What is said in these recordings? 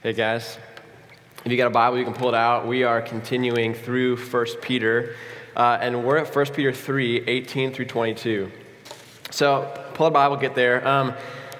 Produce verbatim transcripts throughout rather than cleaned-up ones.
Hey guys, if you got a Bible, you can pull it out. We are continuing through First Peter, uh, and we're at First Peter three, eighteen through twenty-two. So pull a Bible, get there. Um,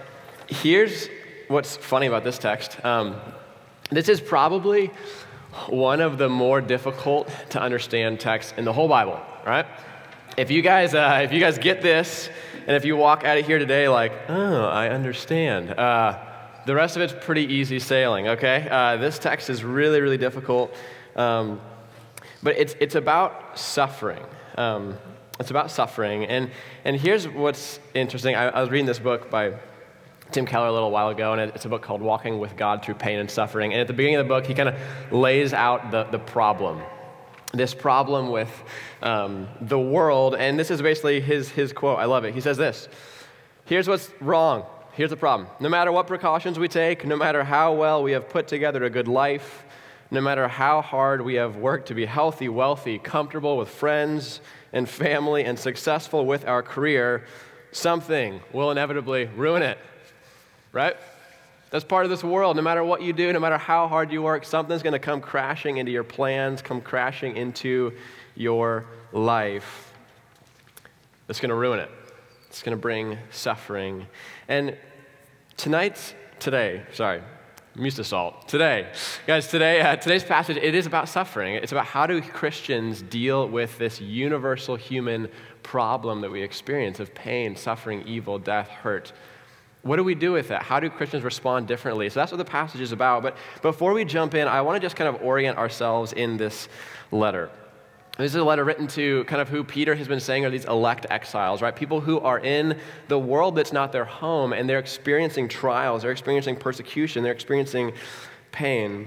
here's what's funny about this text. Um, this is probably one of the more difficult to understand texts in the whole Bible, right? If you guys, uh, if you guys get this, and if you walk out of here today like, oh, I understand, uh, the rest of it's pretty easy sailing, okay? Uh, this text is really, really difficult, um, but it's it's about suffering. Um, it's about suffering, and and here's what's interesting. I, I was reading this book by Tim Keller a little while ago, and it's a book called Walking with God Through Pain and Suffering, and at the beginning of the book, he kind of lays out the, the problem, this problem with um, the world, and this is basically his his quote. I love it. He says this, here's what's wrong. Here's the problem. No matter what precautions we take, no matter how well we have put together a good life, no matter how hard we have worked to be healthy, wealthy, comfortable with friends and family, and successful with our career, something will inevitably ruin it, right? That's part of this world. No matter what you do, no matter how hard you work, something's going to come crashing into your plans, come crashing into your life. That's going to ruin it. It's going to bring suffering. And tonight's, today, sorry, I'm used to salt. Today, guys, today, uh, today's passage, it is about suffering. It's about how do Christians deal with this universal human problem that we experience of pain, suffering, evil, death, hurt. What do we do with that? How do Christians respond differently? So that's what the passage is about. But before we jump in, I want to just kind of orient ourselves in this letter. This is a letter written to kind of who Peter has been saying are these elect exiles, right? People who are in the world that's not their home, and they're experiencing trials, they're experiencing persecution, they're experiencing pain.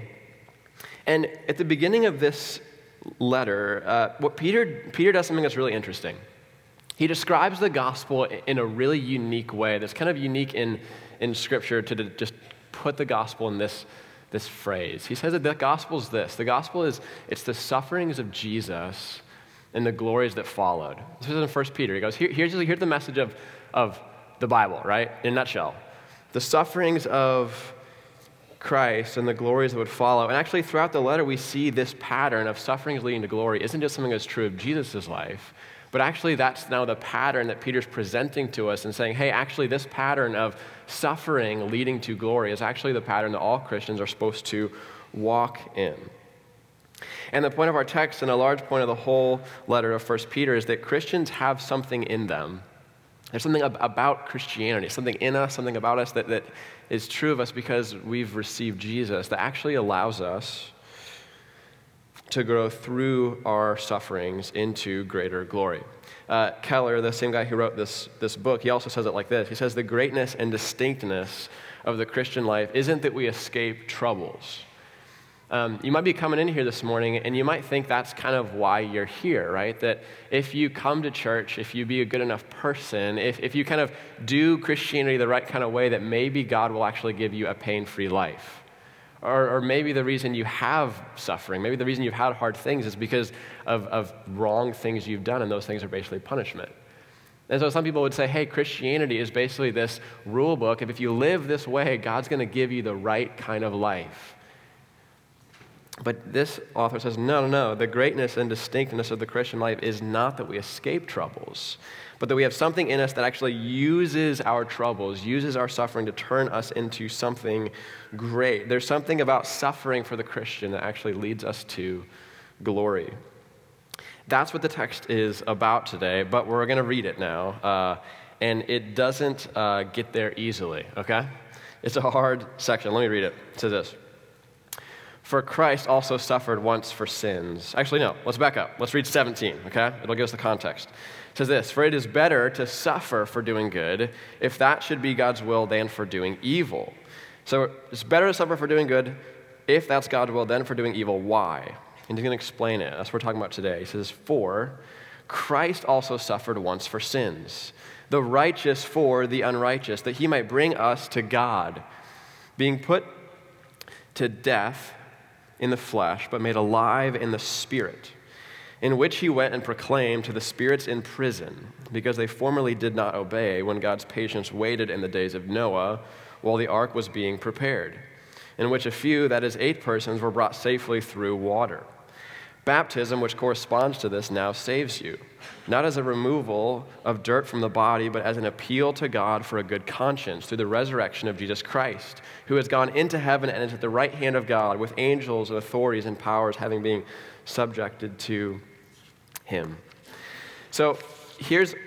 And at the beginning of this letter, uh, what Peter Peter does something that's really interesting. He describes the gospel in a really unique way that's kind of unique in, in Scripture to just put the gospel in this this phrase. He says that the gospel is this. The gospel is, it's the sufferings of Jesus and the glories that followed. This is in First Peter. He goes, Here, here's, here's the message of, of the Bible, right? In a nutshell. The sufferings of Christ and the glories that would follow. And actually throughout the letter, we see this pattern of sufferings leading to glory isn't just something that's true of Jesus' life, but actually that's now the pattern that Peter's presenting to us and saying, hey, actually this pattern of suffering leading to glory is actually the pattern that all Christians are supposed to walk in. And the point of our text and a large point of the whole letter of First Peter is that Christians have something in them. There's something ab- about Christianity, something in us, something about us that, that is true of us because we've received Jesus that actually allows us to grow through our sufferings into greater glory. Uh, Keller, the same guy who wrote this, this book, he also says it like this. He says, the greatness and distinctness of the Christian life isn't that we escape troubles. Um, you might be coming in here this morning and you might think that's kind of why you're here, right? That if you come to church, if you be a good enough person, if, if you kind of do Christianity the right kind of way, that maybe God will actually give you a pain-free life. Or, or maybe the reason you have suffering, maybe the reason you've had hard things is because of, of wrong things you've done, and those things are basically punishment. And so some people would say, hey, Christianity is basically this rule book. If you live this way, God's going to give you the right kind of life. But this author says, no, no, no. The greatness and distinctness of the Christian life is not that we escape troubles, but that we have something in us that actually uses our troubles, uses our suffering to turn us into something great. There's something about suffering for the Christian that actually leads us to glory. That's what the text is about today, but we're going to read it now, uh, and it doesn't uh, get there easily, okay? It's a hard section. Let me read it. It says this. For Christ also suffered once for sins. Actually, no, let's back up. Let's read seventeen, okay? It'll give us the context. It says this, for it is better to suffer for doing good, if that should be God's will, than for doing evil. So it's better to suffer for doing good, if that's God's will, than for doing evil. Why? And he's going to explain it. That's what we're talking about today. He says, for Christ also suffered once for sins, the righteous for the unrighteous, that he might bring us to God, being put to death in the flesh, but made alive in the spirit, in which he went and proclaimed to the spirits in prison, because they formerly did not obey when God's patience waited in the days of Noah while the ark was being prepared, in which a few, that is eight persons, were brought safely through water. Baptism, which corresponds to this, now saves you, not as a removal of dirt from the body, but as an appeal to God for a good conscience through the resurrection of Jesus Christ, who has gone into heaven and is at the right hand of God, with angels and authorities and powers having been subjected to him. So here's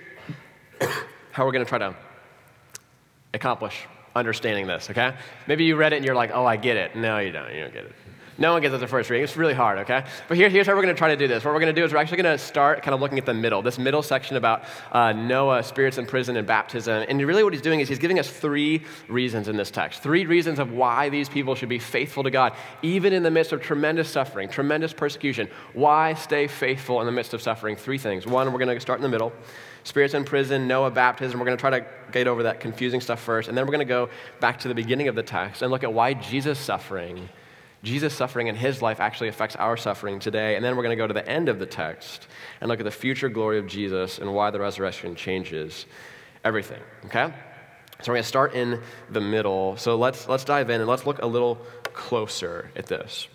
how we're going to try to accomplish understanding this, okay? Maybe you read it and you're like, oh, I get it. No, you don't. You don't get it. No one gets it the first reading. It's really hard, okay? But here, here's how we're going to try to do this. What we're going to do is we're actually going to start kind of looking at the middle, this middle section about uh, Noah, spirits in prison, and baptism. And really what he's doing is he's giving us three reasons in this text, three reasons of why these people should be faithful to God, even in the midst of tremendous suffering, tremendous persecution. Why stay faithful in the midst of suffering? Three things. One, we're going to start in the middle. Spirits in prison, Noah, baptism. We're going to try to get over that confusing stuff first. And then we're going to go back to the beginning of the text and look at why Jesus' suffering Jesus' suffering in his life actually affects our suffering today. And then we're going to go to the end of the text and look at the future glory of Jesus and why the resurrection changes everything, okay? So we're going to start in the middle. So let's, let's dive in and let's look a little closer at this.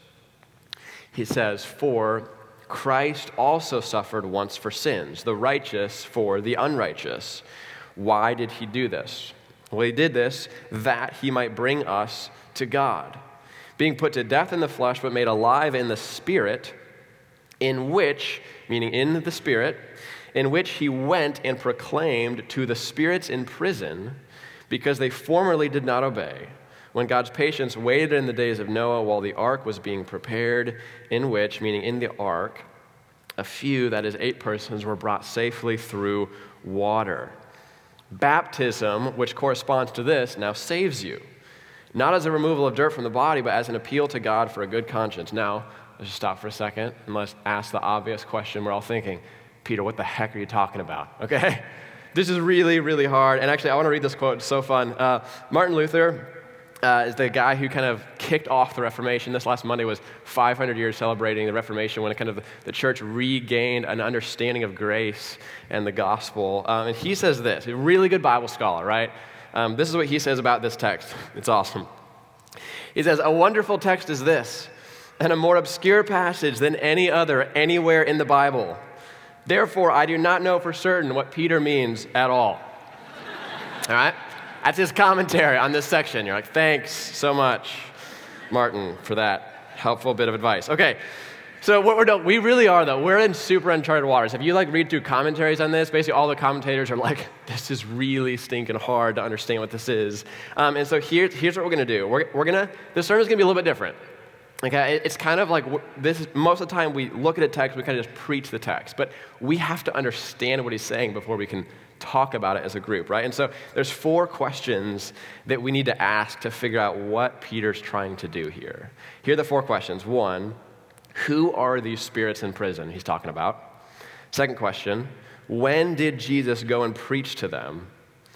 He says, for Christ also suffered once for sins, the righteous for the unrighteous. Why did he do this? Well, he did this that he might bring us to God, being put to death in the flesh, but made alive in the spirit, in which, meaning in the spirit, in which he went and proclaimed to the spirits in prison, because they formerly did not obey, when God's patience waited in the days of Noah while the ark was being prepared, in which, meaning in the ark, a few, that is eight persons, were brought safely through water. Baptism, which corresponds to this, now saves you, not as a removal of dirt from the body, but as an appeal to God for a good conscience. Now, let's just stop for a second and let's ask the obvious question we're all thinking. Peter, what the heck are you talking about? Okay? This is really, really hard. And actually, I want to read this quote. It's so fun. Uh, Martin Luther uh, is the guy who kind of kicked off the Reformation. This last Monday was five hundred years celebrating the Reformation, when it kind of the church regained an understanding of grace and the gospel. Um, and he says this, a really good Bible scholar, right? Um, this is what he says about this text. It's awesome. He says, a wonderful text is this, and a more obscure passage than any other anywhere in the Bible. Therefore, I do not know for certain what Peter means at all. All right? That's his commentary on this section. You're like, thanks so much, Martin, for that helpful bit of advice. Okay. So what we're doing, we really are, though. We're in super uncharted waters. If you like read through commentaries on this, basically all the commentators are like, this is really stinking hard to understand what this is. Um, and so here, here's what we're going to do. We're, we're going to, this sermon's going to be a little bit different. Okay, it's kind of like this. Most of the time we look at a text, we kind of just preach the text. But we have to understand what he's saying before we can talk about it as a group, right? And so there's four questions that we need to ask to figure out what Peter's trying to do here. Here are the four questions. One, who are these spirits in prison he's talking about? Second question, when did Jesus go and preach to them?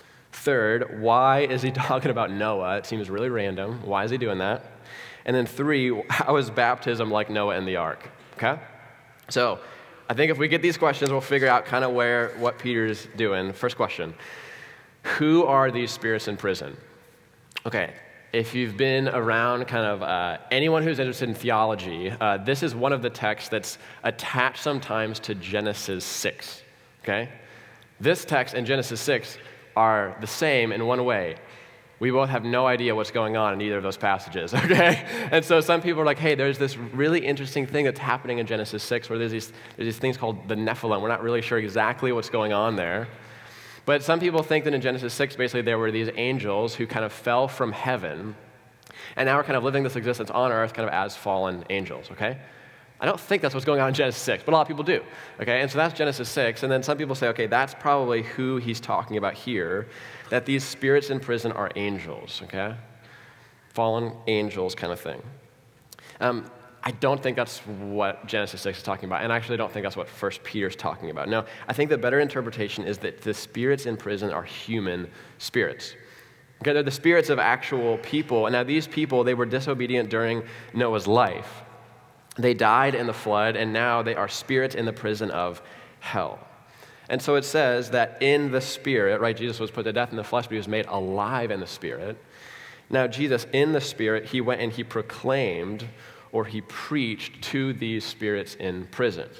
Third, why is he talking about Noah? It seems really random. Why is he doing that? And then three, how is baptism like Noah and the ark? Okay? So I think if we get these questions, we'll figure out kind of where, what Peter's doing. First question, who are these spirits in prison? Okay. If you've been around kind of uh, anyone who's interested in theology, uh, this is one of the texts that's attached sometimes to Genesis six, okay? This text and Genesis six are the same in one way. We both have no idea what's going on in either of those passages, okay? And so some people are like, hey, there's this really interesting thing that's happening in Genesis six where there's these, there's these things called the Nephilim. We're not really sure exactly what's going on there. But some people think that in Genesis six, basically, there were these angels who kind of fell from heaven, and now we're kind of living this existence on earth kind of as fallen angels, okay? I don't think that's what's going on in Genesis six, but a lot of people do, okay? And so that's Genesis six, and then some people say, okay, that's probably who he's talking about here, that these spirits in prison are angels, okay? Fallen angels kind of thing. Um, I don't think that's what Genesis six is talking about, and I actually don't think that's what First Peter's talking about. No, I think the better interpretation is that the spirits in prison are human spirits. Okay, they're the spirits of actual people, and now these people, they were disobedient during Noah's life. They died in the flood, and now they are spirits in the prison of hell. And so it says that in the spirit, right, Jesus was put to death in the flesh, but he was made alive in the spirit. Now, Jesus, in the Spirit, he went and he proclaimed or he preached to these spirits in prison.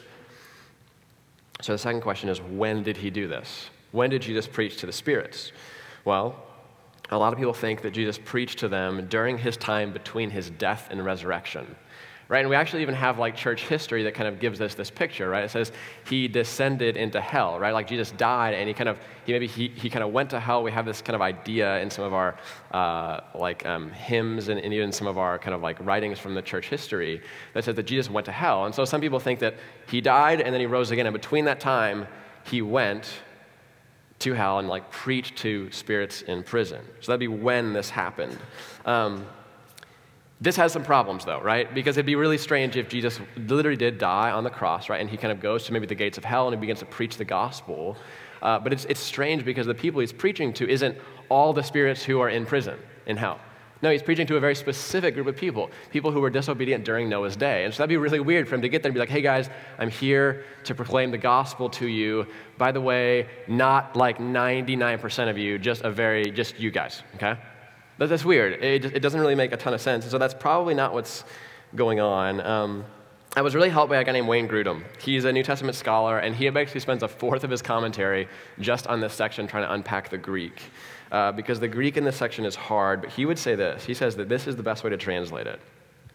So the second question is, when did he do this? When did Jesus preach to the spirits? Well, a lot of people think that Jesus preached to them during his time between his death and resurrection. Right, and we actually even have like church history that kind of gives us this picture, right? It says he descended into hell, right? Like Jesus died and he kind of, he maybe he, he kind of went to hell. We have this kind of idea in some of our uh, like um, hymns and, and even some of our kind of like writings from the church history that says that Jesus went to hell. And so some people think that he died and then he rose again. And between that time, he went to hell and like preached to spirits in prison. So that'd be when this happened. Um, This has some problems, though, right? Because it'd be really strange if Jesus literally did die on the cross, right? And he kind of goes to maybe the gates of hell and he begins to preach the gospel. Uh, but it's, it's strange because the people he's preaching to isn't all the spirits who are in prison, in hell. No, he's preaching to a very specific group of people, people who were disobedient during Noah's day. And so that'd be really weird for him to get there and be like, hey guys, I'm here to proclaim the gospel to you. By the way, not like ninety-nine percent of you, just a very, just you guys, okay? That's weird. It, it doesn't really make a ton of sense. And so that's probably not what's going on. Um, I was really helped by a guy named Wayne Grudem. He's a New Testament scholar, and he basically spends a fourth of his commentary just on this section trying to unpack the Greek. Uh, because the Greek in this section is hard, but he would say this. He says that this is the best way to translate it.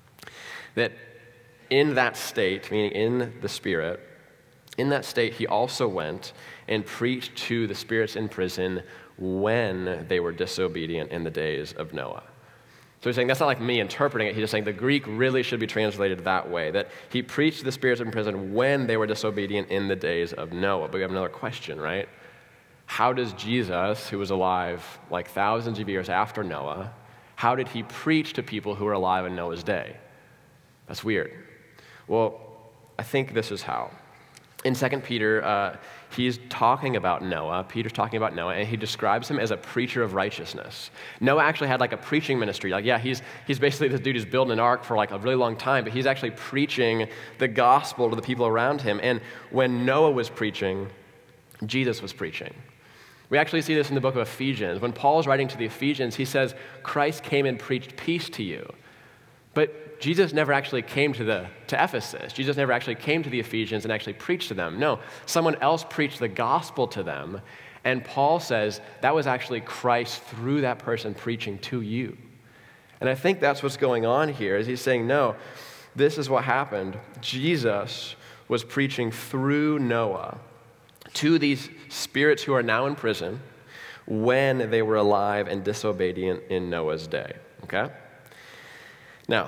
That in that state, meaning in the Spirit, in that state he also went and preached to the spirits in prison when they were disobedient in the days of Noah. So he's saying that's not like me interpreting it. He's just saying the Greek really should be translated that way, that he preached to the spirits in prison when they were disobedient in the days of Noah. But we have another question, right? How does Jesus, who was alive like thousands of years after Noah, how did he preach to people who were alive in Noah's day? That's weird. Well, I think this is how. In Second Peter, uh, he's talking about Noah. Peter's talking about Noah, and he describes him as a preacher of righteousness. Noah actually had like a preaching ministry. Like, yeah, he's he's basically this dude who's building an ark for like a really long time, but he's actually preaching the gospel to the people around him. And when Noah was preaching, Jesus was preaching. We actually see this in the book of Ephesians. When Paul's writing to the Ephesians, he says, Christ came and preached peace to you. But Jesus never actually came to the to Ephesus. Jesus never actually came to the Ephesians and actually preached to them. No, someone else preached the gospel to them, and Paul says that was actually Christ through that person preaching to you. And I think that's what's going on here, is he's saying, no, this is what happened. Jesus was preaching through Noah to these spirits who are now in prison when they were alive and disobedient in Noah's day, okay? Now,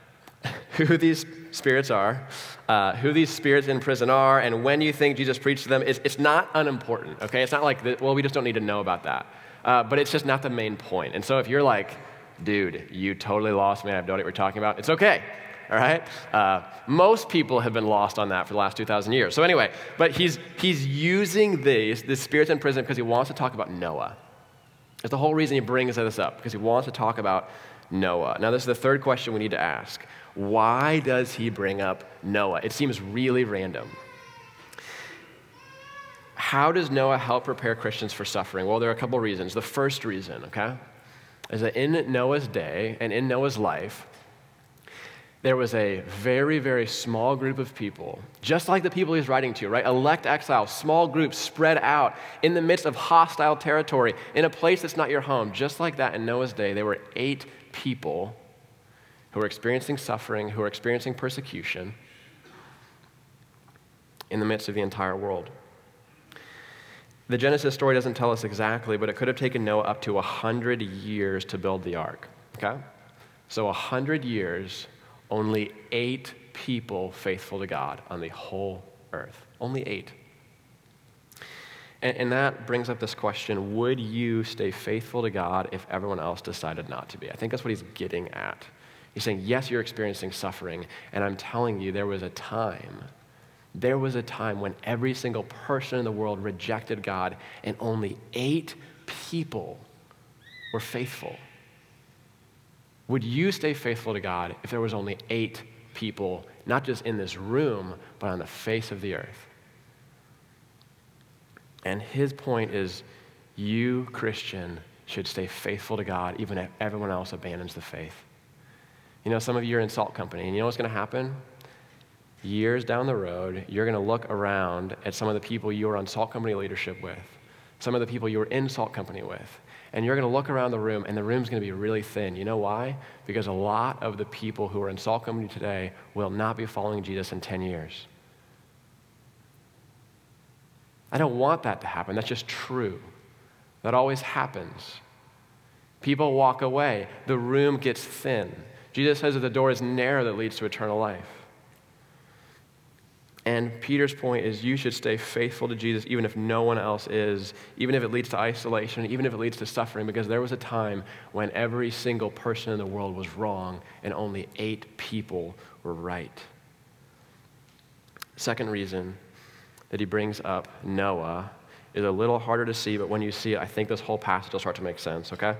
who these spirits are, uh, who these spirits in prison are, and when you think Jesus preached to them, it's, it's not unimportant, okay? It's not like, the, well, we just don't need to know about that. Uh, but it's just not the main point. And so if you're like, dude, you totally lost me, I have no idea what you're talking about, it's okay, all right? Uh, most people have been lost on that for the last two thousand years. So anyway, but he's, he's using these, the spirits in prison because he wants to talk about Noah. That's the whole reason he brings this up, because he wants to talk about Noah. Now, this is the third question we need to ask. Why does he bring up Noah? It seems really random. How does Noah help prepare Christians for suffering? Well, there are a couple reasons. The first reason, okay, is that in Noah's day and in Noah's life, there was a very, very small group of people, just like the people he's writing to, right? Elect exiles, small groups spread out in the midst of hostile territory, in a place that's not your home. Just like that in Noah's day, there were eight people who were experiencing suffering, who were experiencing persecution in the midst of the entire world. The Genesis story doesn't tell us exactly, but it could have taken Noah up to one hundred years to build the ark, okay? So one hundred years, only eight people faithful to God on the whole earth. Only eight. And, and that brings up this question, would you stay faithful to God if everyone else decided not to be? I think that's what he's getting at. He's saying, yes, you're experiencing suffering, and I'm telling you, there was a time, there was a time when every single person in the world rejected God, and only eight people were faithful. Would you stay faithful to God if there was only eight people, not just in this room, but on the face of the earth? And his point is, you, Christian, should stay faithful to God even if everyone else abandons the faith. You know, some of you are in Salt Company, and you know what's going to happen? Years down the road, you're going to look around at some of the people you were on Salt Company leadership with, some of the people you were in Salt Company with, and you're going to look around the room, and the room's going to be really thin. You know why? Because a lot of the people who are in Salt Company today will not be following Jesus in ten years. I don't want that to happen. That's just true. That always happens. People walk away. The room gets thin. Jesus says that the door is narrow that leads to eternal life. And Peter's point is you should stay faithful to Jesus even if no one else is, even if it leads to isolation, even if it leads to suffering, because there was a time when every single person in the world was wrong and only eight people were right. Second reason that he brings up Noah is a little harder to see, but when you see it, I think this whole passage will start to make sense, okay?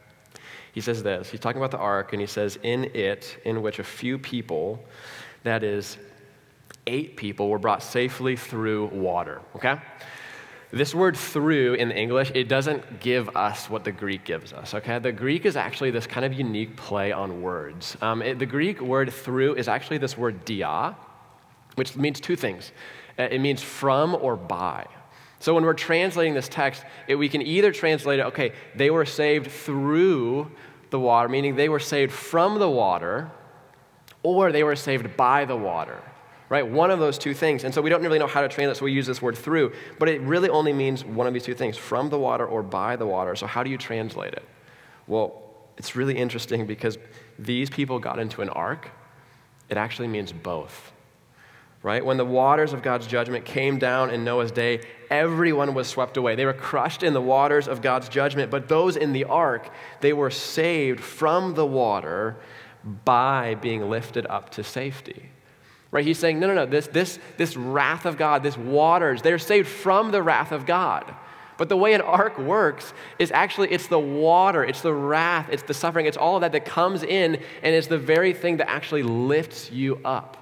He says this, he's talking about the ark, and he says, in it, in which a few people, that is, eight people, were brought safely through water, okay? This word through in the English, it doesn't give us what the Greek gives us, okay? The Greek is actually this kind of unique play on words. Um, it, the Greek word through is actually this word dia, which means two things. It means from or by. So when we're translating this text, it, we can either translate it, okay, they were saved through the water, meaning they were saved from the water, or they were saved by the water, right? One of those two things. And so we don't really know how to translate, so we use this word through, but it really only means one of these two things, from the water or by the water. So how do you translate it? Well, it's really interesting because these people got into an ark. It actually means both. Right? When the waters of God's judgment came down in Noah's day, everyone was swept away. They were crushed in the waters of God's judgment, but those in the ark, they were saved from the water by being lifted up to safety. Right? He's saying, no, no, no, this, this, this wrath of God, this waters, they're saved from the wrath of God. But the way an ark works is actually, it's the water, it's the wrath, it's the suffering, it's all of that that comes in, and it's the very thing that actually lifts you up.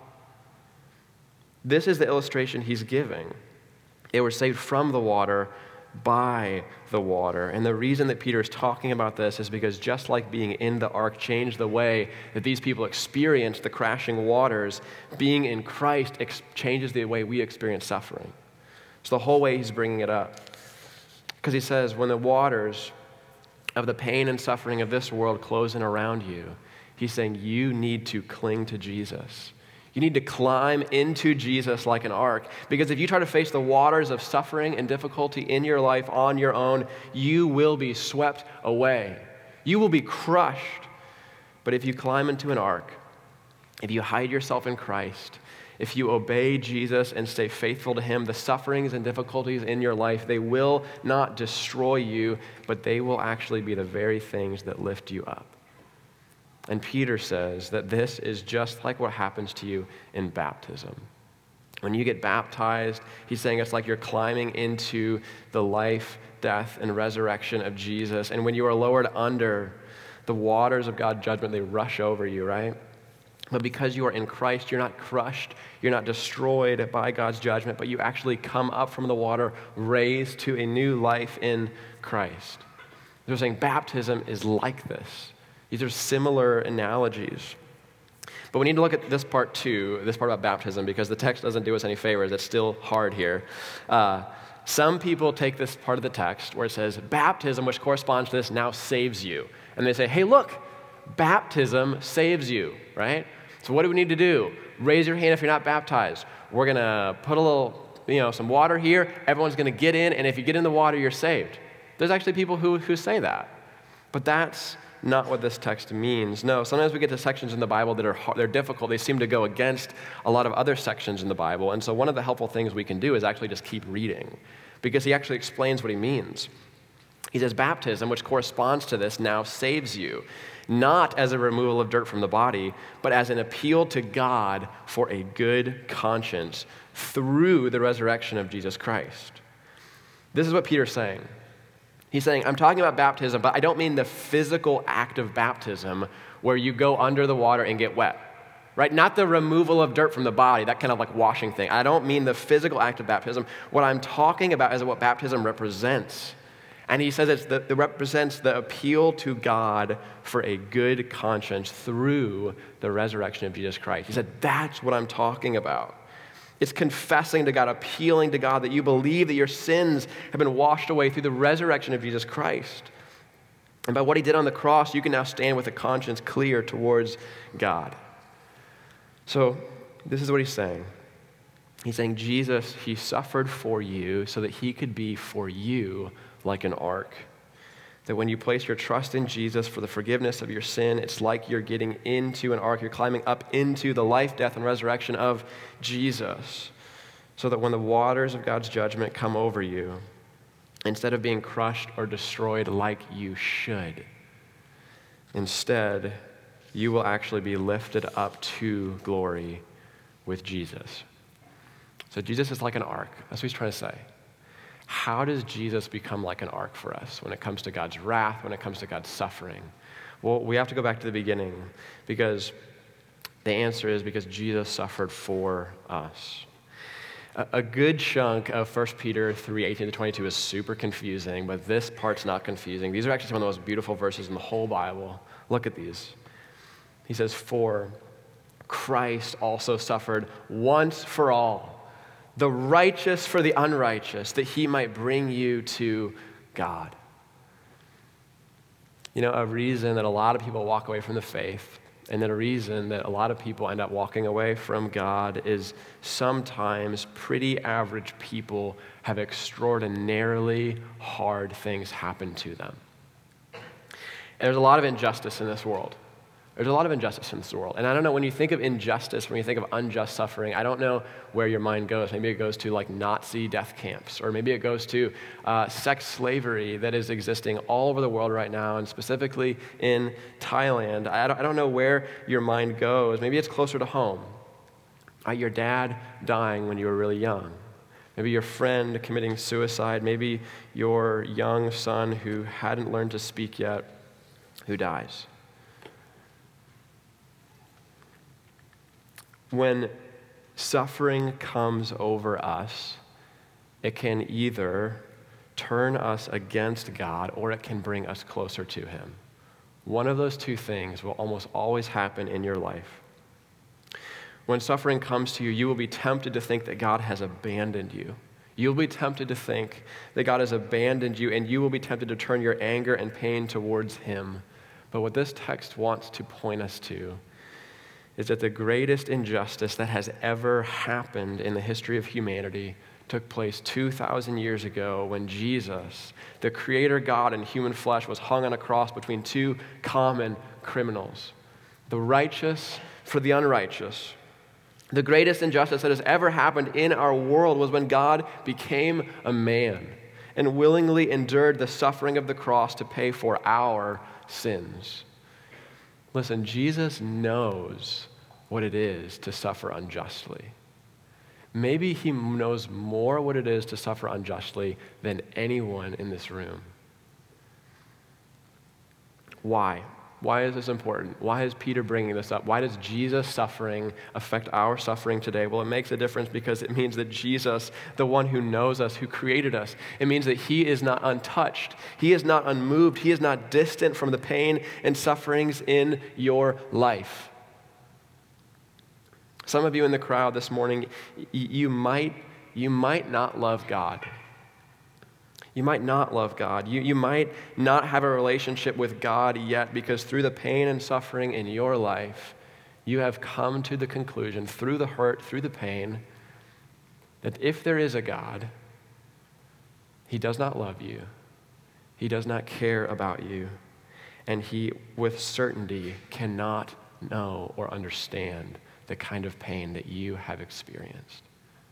This is the illustration he's giving. They were saved from the water by the water. And the reason that Peter is talking about this is because just like being in the ark changed the way that these people experienced the crashing waters, being in Christ ex- changes the way we experience suffering. It's the whole way he's bringing it up. Because he says, when the waters of the pain and suffering of this world close in around you, he's saying you need to cling to Jesus. You need to climb into Jesus like an ark, because if you try to face the waters of suffering and difficulty in your life on your own, you will be swept away. You will be crushed. But if you climb into an ark, if you hide yourself in Christ, if you obey Jesus and stay faithful to him, the sufferings and difficulties in your life, they will not destroy you, but they will actually be the very things that lift you up. And Peter says that this is just like what happens to you in baptism. When you get baptized, he's saying it's like you're climbing into the life, death, and resurrection of Jesus. And when you are lowered under, the waters of God's judgment, they rush over you, right? But because you are in Christ, you're not crushed, you're not destroyed by God's judgment, but you actually come up from the water, raised to a new life in Christ. They're saying baptism is like this. These are similar analogies. But we need to look at this part too, this part about baptism, because the text doesn't do us any favors. It's still hard here. Uh, some people take this part of the text where it says, baptism, which corresponds to this, now saves you. And they say, hey, look, baptism saves you, right? So what do we need to do? Raise your hand if you're not baptized. We're going to put a little, you know, some water here. Everyone's going to get in, and if you get in the water, you're saved. There's actually people who, who say that. But that's not what this text means. No, sometimes we get to sections in the Bible that are hard, they're difficult. They seem to go against a lot of other sections in the Bible. And so one of the helpful things we can do is actually just keep reading, because he actually explains what he means. He says, baptism, which corresponds to this, now saves you, not as a removal of dirt from the body, but as an appeal to God for a good conscience through the resurrection of Jesus Christ. This is what Peter's saying. He's saying, I'm talking about baptism, but I don't mean the physical act of baptism where you go under the water and get wet, right? Not the removal of dirt from the body, that kind of like washing thing. I don't mean the physical act of baptism. What I'm talking about is what baptism represents. And he says it's the, it represents the appeal to God for a good conscience through the resurrection of Jesus Christ. He said, that's what I'm talking about. It's confessing to God, appealing to God that you believe that your sins have been washed away through the resurrection of Jesus Christ. And by what he did on the cross, you can now stand with a conscience clear towards God. So this is what he's saying. He's saying, Jesus, he suffered for you so that he could be for you like an ark. That when you place your trust in Jesus for the forgiveness of your sin, it's like you're getting into an ark. You're climbing up into the life, death, and resurrection of Jesus. So that when the waters of God's judgment come over you, instead of being crushed or destroyed like you should, instead, you will actually be lifted up to glory with Jesus. So Jesus is like an ark. That's what he's trying to say. How does Jesus become like an ark for us when it comes to God's wrath, when it comes to God's suffering? Well, we have to go back to the beginning because the answer is because Jesus suffered for us. A, a good chunk of First Peter three, eighteen to twenty-two is super confusing, but this part's not confusing. These are actually some of the most beautiful verses in the whole Bible. Look at these. He says, for Christ also suffered once for all, the righteous for the unrighteous, that he might bring you to God. You know, a reason that a lot of people walk away from the faith, and then a reason that a lot of people end up walking away from God is sometimes pretty average people have extraordinarily hard things happen to them. And there's a lot of injustice in this world. There's a lot of injustice in this world. And I don't know, when you think of injustice, when you think of unjust suffering, I don't know where your mind goes. Maybe it goes to like Nazi death camps, or maybe it goes to uh, sex slavery that is existing all over the world right now, and specifically in Thailand. I don't, I don't know where your mind goes. Maybe it's closer to home. Uh, your dad dying when you were really young. Maybe your friend committing suicide. Maybe your young son who hadn't learned to speak yet, who dies. When suffering comes over us, it can either turn us against God or it can bring us closer to him. One of those two things will almost always happen in your life. When suffering comes to you, you will be tempted to think that God has abandoned you. You'll be tempted to think that God has abandoned you, and you will be tempted to turn your anger and pain towards him. But what this text wants to point us to is that the greatest injustice that has ever happened in the history of humanity took place two thousand years ago when Jesus, the creator God in human flesh, was hung on a cross between two common criminals, the righteous for the unrighteous. The greatest injustice that has ever happened in our world was when God became a man and willingly endured the suffering of the cross to pay for our sins. Listen, Jesus knows what it is to suffer unjustly. Maybe he knows more what it is to suffer unjustly than anyone in this room. Why? Why is this important? Why is Peter bringing this up? Why does Jesus' suffering affect our suffering today? Well, it makes a difference because it means that Jesus, the one who knows us, who created us, it means that he is not untouched. He is not unmoved. He is not distant from the pain and sufferings in your life. Some of you in the crowd this morning, you might, you might not love God. You might not love God. You, you might not have a relationship with God yet because through the pain and suffering in your life, you have come to the conclusion, through the hurt, through the pain, that if there is a God, he does not love you. He does not care about you. And he, with certainty, cannot know or understand the kind of pain that you have experienced.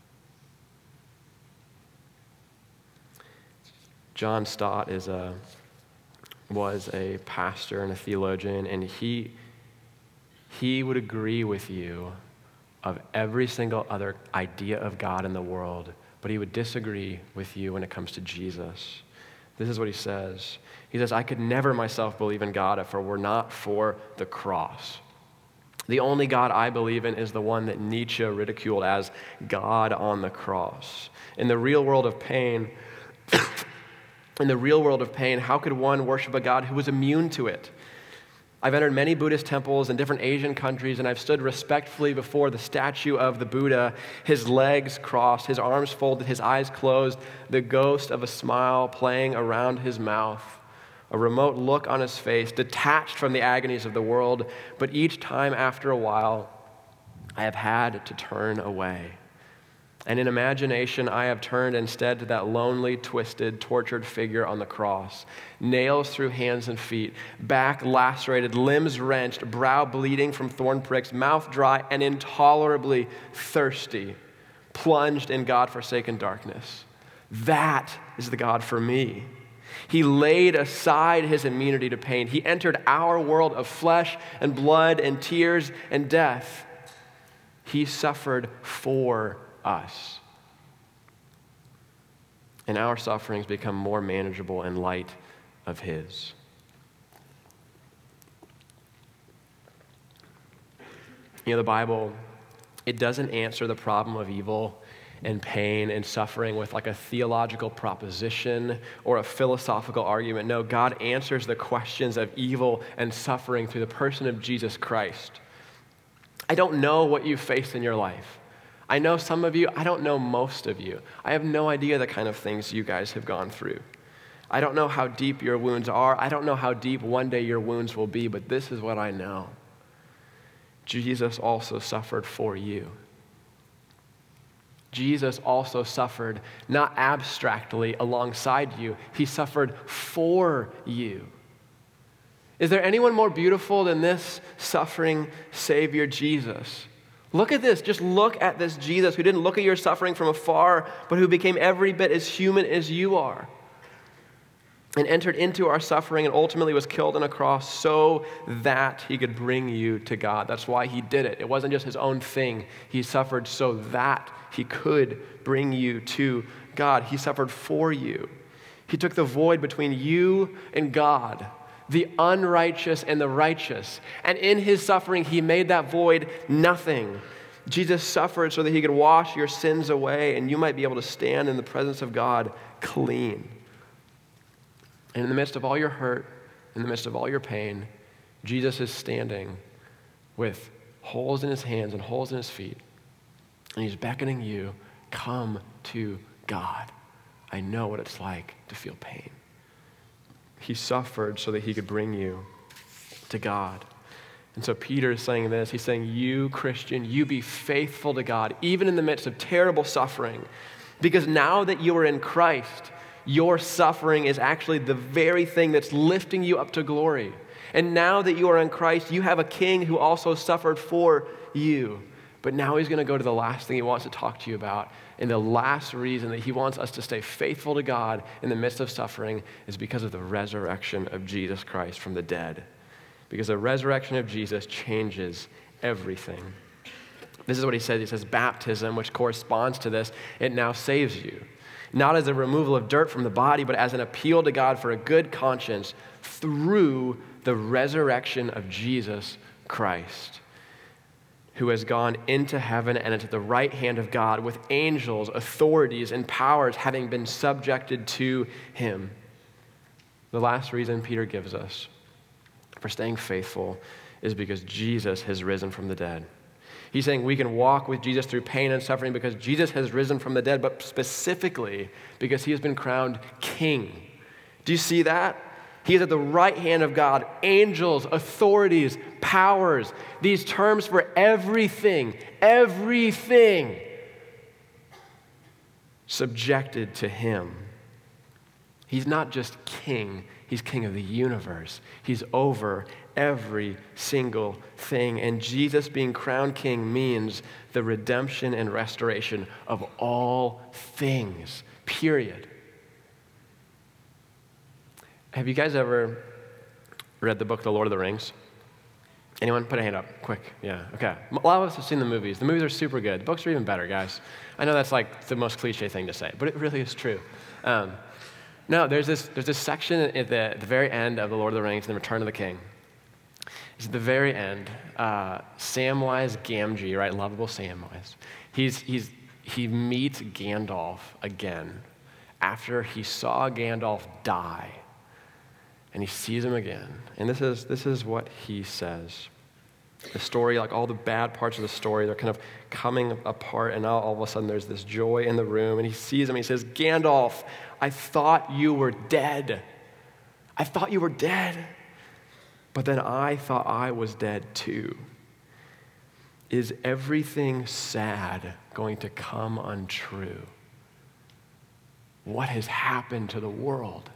John Stott is a, was a pastor and a theologian, and he, he would agree with you of every single other idea of God in the world, but he would disagree with you when it comes to Jesus. This is what he says. He says, I could never myself believe in God if it were not for the cross. The only God I believe in is the one that Nietzsche ridiculed as God on the cross. In the real world of pain, in the real world of pain, how could one worship a God who was immune to it? I've entered many Buddhist temples in different Asian countries, and I've stood respectfully before the statue of the Buddha, his legs crossed, his arms folded, his eyes closed, the ghost of a smile playing around his mouth, a remote look on his face, detached from the agonies of the world. But each time after a while, I have had to turn away. And in imagination, I have turned instead to that lonely, twisted, tortured figure on the cross. Nails through hands and feet, back lacerated, limbs wrenched, brow bleeding from thorn pricks, mouth dry and intolerably thirsty, plunged in God-forsaken darkness. That is the God for me. He laid aside his immunity to pain. He entered our world of flesh and blood and tears and death. He suffered for us. And our sufferings become more manageable in light of his. You know, the Bible, it doesn't answer the problem of evil and pain and suffering with like a theological proposition or a philosophical argument. No, God answers the questions of evil and suffering through the person of Jesus Christ. I don't know what you face in your life. I know some of you, I don't know most of you. I have no idea the kind of things you guys have gone through. I don't know how deep your wounds are. I don't know how deep one day your wounds will be, but this is what I know. Jesus also suffered for you. Jesus also suffered not abstractly alongside you. He suffered for you. Is there anyone more beautiful than this suffering Savior, Jesus? Look at this. Just look at this Jesus who didn't look at your suffering from afar, but who became every bit as human as you are and entered into our suffering and ultimately was killed on a cross so that he could bring you to God. That's why he did it. It wasn't just his own thing. He suffered so that he could bring you to God. He suffered for you. He took the void between you and God, the unrighteous and the righteous. And in his suffering, he made that void nothing. Jesus suffered so that he could wash your sins away and you might be able to stand in the presence of God clean. And in the midst of all your hurt, in the midst of all your pain, Jesus is standing with holes in his hands and holes in his feet. And he's beckoning you, come to God. I know what it's like to feel pain. He suffered so that he could bring you to God. And so Peter is saying this. He's saying, you, Christian, you be faithful to God, even in the midst of terrible suffering. Because now that you are in Christ, your suffering is actually the very thing that's lifting you up to glory. And now that you are in Christ, you have a king who also suffered for you. But now he's going to go to the last thing he wants to talk to you about. And the last reason that he wants us to stay faithful to God in the midst of suffering is because of the resurrection of Jesus Christ from the dead. Because the resurrection of Jesus changes everything. This is what he says. He says, baptism, which corresponds to this, it now saves you. Not as a removal of dirt from the body, but as an appeal to God for a good conscience through the resurrection of Jesus Christ, who has gone into heaven and is at the right hand of God with angels, authorities, and powers having been subjected to him. The last reason Peter gives us for staying faithful is because Jesus has risen from the dead. He's saying we can walk with Jesus through pain and suffering because Jesus has risen from the dead, but specifically because he has been crowned king. Do you see that? He is at the right hand of God. Angels, authorities, powers, these terms for everything, everything subjected to him. He's not just king, he's king of the universe. He's over every single thing. And Jesus being crowned king means the redemption and restoration of all things, period. Have you guys ever read the book, The Lord of the Rings? Anyone? Put a hand up, quick. Yeah, okay. A lot of us have seen the movies. The movies are super good. The books are even better, guys. I know that's like the most cliche thing to say, but it really is true. Um, no, there's this, there's this section at the, at the very end of The Lord of the Rings and the Return of the King. It's at the very end. Uh, Samwise Gamgee, right? Lovable Samwise. He's, he's, he meets Gandalf again after he saw Gandalf die, and he sees him again. And this is, this is what he says. The story, like all the bad parts of the story, they're kind of coming apart, and now all of a sudden there's this joy in the room, and he sees him, and he says, Gandalf, I thought you were dead. I thought you were dead. But then I thought I was dead too. Is everything sad going to come untrue? What has happened to the world?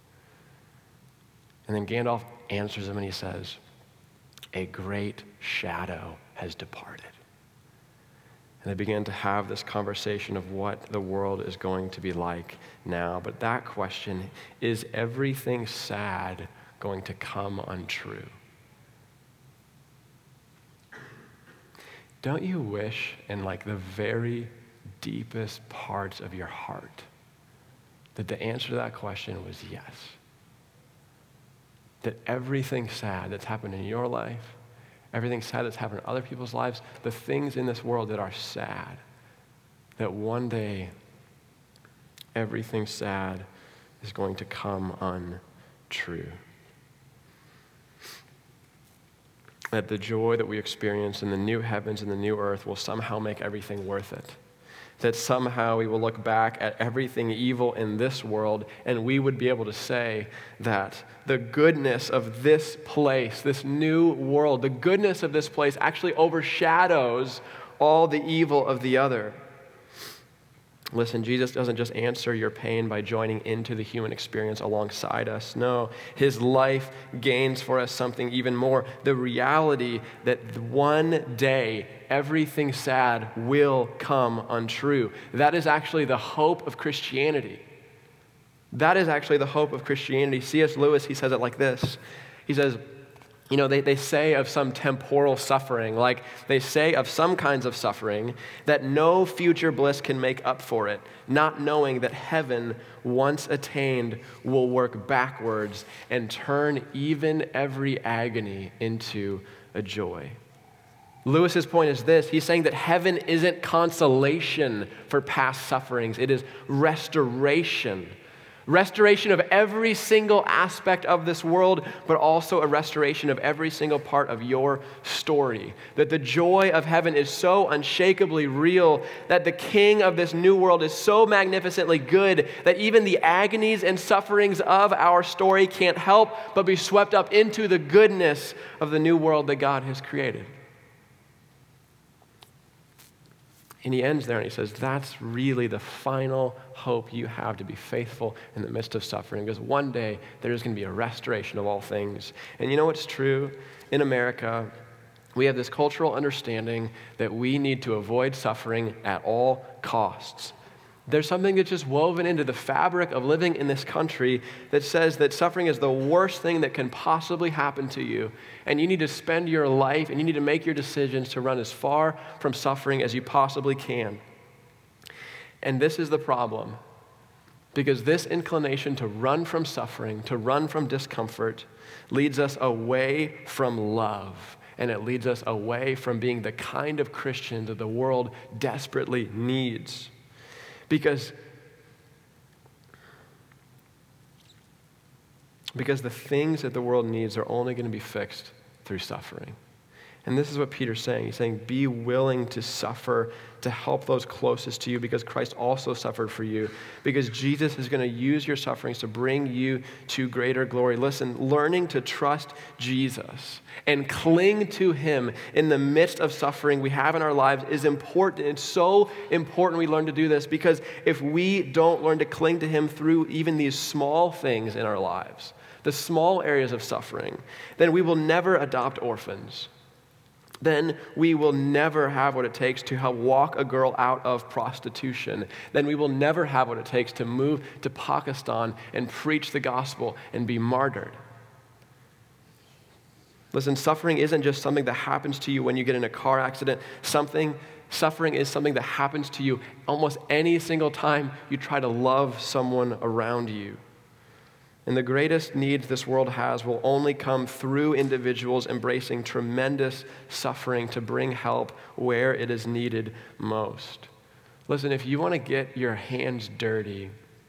And then Gandalf answers him and he says, a great shadow has departed. And they begin to have this conversation of what the world is going to be like now. But that question, is everything sad going to come untrue? Don't you wish in like the very deepest parts of your heart that the answer to that question was yes? That everything sad that's happened in your life, everything sad that's happened in other people's lives, the things in this world that are sad, that one day everything sad is going to come untrue. That the joy that we experience in the new heavens and the new earth will somehow make everything worth it. That somehow we will look back at everything evil in this world and we would be able to say that the goodness of this place, this new world, the goodness of this place actually overshadows all the evil of the other. Listen, Jesus doesn't just answer your pain by joining into the human experience alongside us. No, his life gains for us something even more. The reality that one day everything sad will come untrue. That is actually the hope of Christianity. That is actually the hope of Christianity. C S Lewis, he says it like this. He says, you know, they, they say of some temporal suffering, like they say of some kinds of suffering, that no future bliss can make up for it, not knowing that heaven, once attained, will work backwards and turn even every agony into a joy. Lewis's point is this. He's saying that heaven isn't consolation for past sufferings. It is restoration. Restoration of every single aspect of this world, but also a restoration of every single part of your story. That the joy of heaven is so unshakably real, that the king of this new world is so magnificently good, that even the agonies and sufferings of our story can't help but be swept up into the goodness of the new world that God has created. And he ends there and he says, that's really the final hope you have to be faithful in the midst of suffering, because one day there is going to be a restoration of all things. And you know what's true? In America, we have this cultural understanding that we need to avoid suffering at all costs. There's something that's just woven into the fabric of living in this country that says that suffering is the worst thing that can possibly happen to you. And you need to spend your life and you need to make your decisions to run as far from suffering as you possibly can. And this is the problem, because this inclination to run from suffering, to run from discomfort, leads us away from love. And it leads us away from being the kind of Christian that the world desperately needs. Because, because the things that the world needs are only going to be fixed through suffering. And this is what Peter's saying. He's saying, be willing to suffer to help those closest to you, because Christ also suffered for you, because Jesus is going to use your sufferings to bring you to greater glory. Listen, learning to trust Jesus and cling to him in the midst of suffering we have in our lives is important. It's so important we learn to do this, because if we don't learn to cling to him through even these small things in our lives, the small areas of suffering, then we will never adopt orphans. Then we will never have what it takes to help walk a girl out of prostitution. Then we will never have what it takes to move to Pakistan and preach the gospel and be martyred. Listen, suffering isn't just something that happens to you when you get in a car accident. Something, suffering is something that happens to you almost any single time you try to love someone around you. And the greatest needs this world has will only come through individuals embracing tremendous suffering to bring help where it is needed most. Listen, if you want to get your hands dirty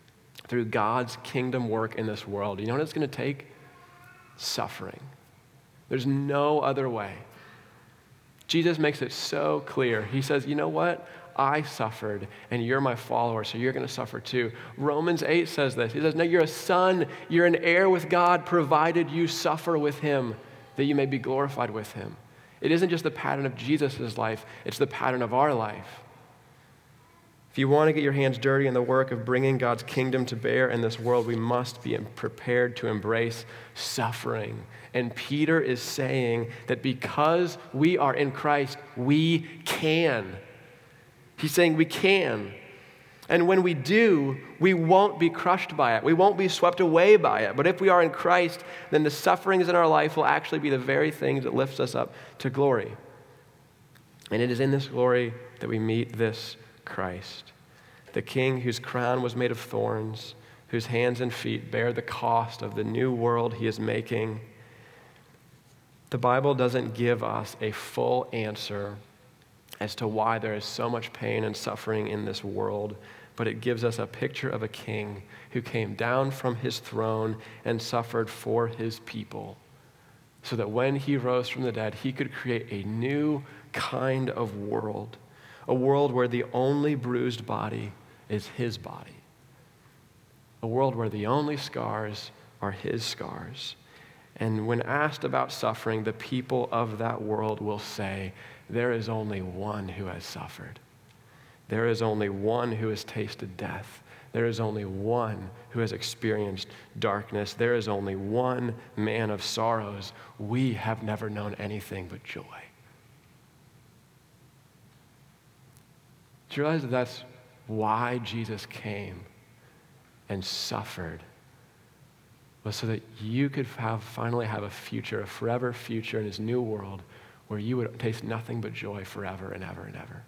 through God's kingdom work in this world, you know what it's going to take? Suffering. There's no other way. Jesus makes it so clear. He says, you know what? I suffered, and you're my follower, so you're going to suffer too. Romans eight says this. He says, no, you're a son, you're an heir with God, provided you suffer with him, that you may be glorified with him. It isn't just the pattern of Jesus' life, it's the pattern of our life. If you want to get your hands dirty in the work of bringing God's kingdom to bear in this world, we must be prepared to embrace suffering. And Peter is saying that because we are in Christ, we can. He's saying we can. And when we do, we won't be crushed by it. We won't be swept away by it. But if we are in Christ, then the sufferings in our life will actually be the very things that lifts us up to glory. And it is in this glory that we meet this Christ, the King whose crown was made of thorns, whose hands and feet bear the cost of the new world he is making. The Bible doesn't give us a full answer as to why there is so much pain and suffering in this world, but it gives us a picture of a king who came down from his throne and suffered for his people, so that when he rose from the dead, he could create a new kind of world, a world where the only bruised body is his body, a world where the only scars are his scars. And when asked about suffering, the people of that world will say, there is only one who has suffered. There is only one who has tasted death. There is only one who has experienced darkness. There is only one man of sorrows. We have never known anything but joy. Do you realize that that's why Jesus came and suffered? Was so that you could have, finally have a future, a forever future in his new world where you would taste nothing but joy forever and ever and ever.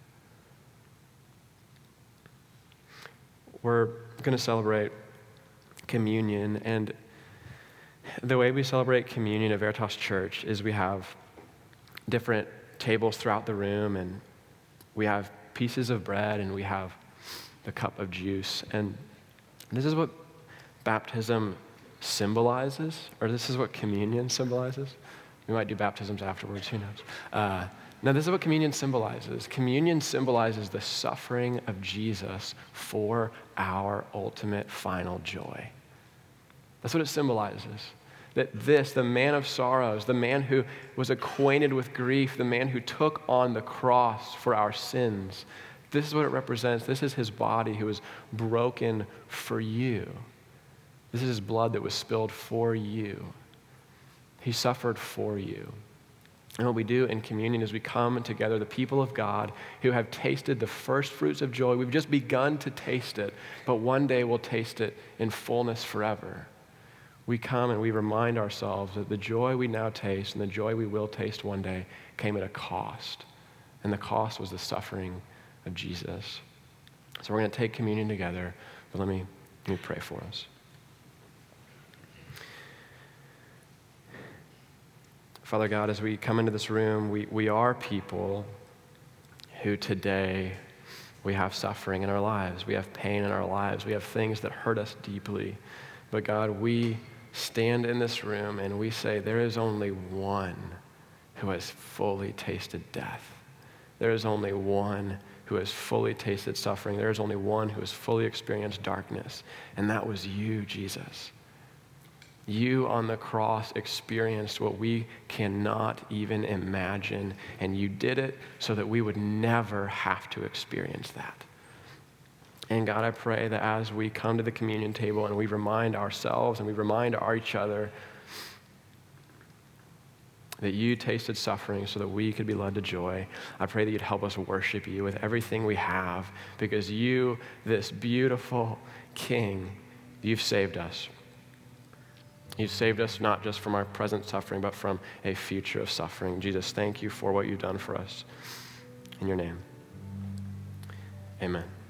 We're going to celebrate communion, and the way we celebrate communion at Veritas Church is we have different tables throughout the room, and we have pieces of bread, and we have the cup of juice. And this is what baptism symbolizes, or this is what communion symbolizes. We might do baptisms afterwards, who knows? Uh, now, this is what communion symbolizes. Communion symbolizes the suffering of Jesus for our ultimate final joy. That's what it symbolizes. That this, the man of sorrows, the man who was acquainted with grief, the man who took on the cross for our sins, this is what it represents. This is his body who was broken for you. This is his blood that was spilled for you. He suffered for you. And what we do in communion is we come together, the people of God who have tasted the first fruits of joy. We've just begun to taste it, but one day we'll taste it in fullness forever. We come and we remind ourselves that the joy we now taste and the joy we will taste one day came at a cost. And the cost was the suffering of Jesus. So we're going to take communion together, but let me, let me pray for us. Father God, as we come into this room, we, we are people who today, we have suffering in our lives. We have pain in our lives. We have things that hurt us deeply. But God, we stand in this room and we say, there is only one who has fully tasted death. There is only one who has fully tasted suffering. There is only one who has fully experienced darkness, and that was you, Jesus. You on the cross experienced what we cannot even imagine, and you did it so that we would never have to experience that. And God, I pray that as we come to the communion table and we remind ourselves and we remind our each other that you tasted suffering so that we could be led to joy, I pray that you'd help us worship you with everything we have, because you, this beautiful King, you've saved us. You've saved us not just from our present suffering, but from a future of suffering. Jesus, thank you for what you've done for us. In your name, amen.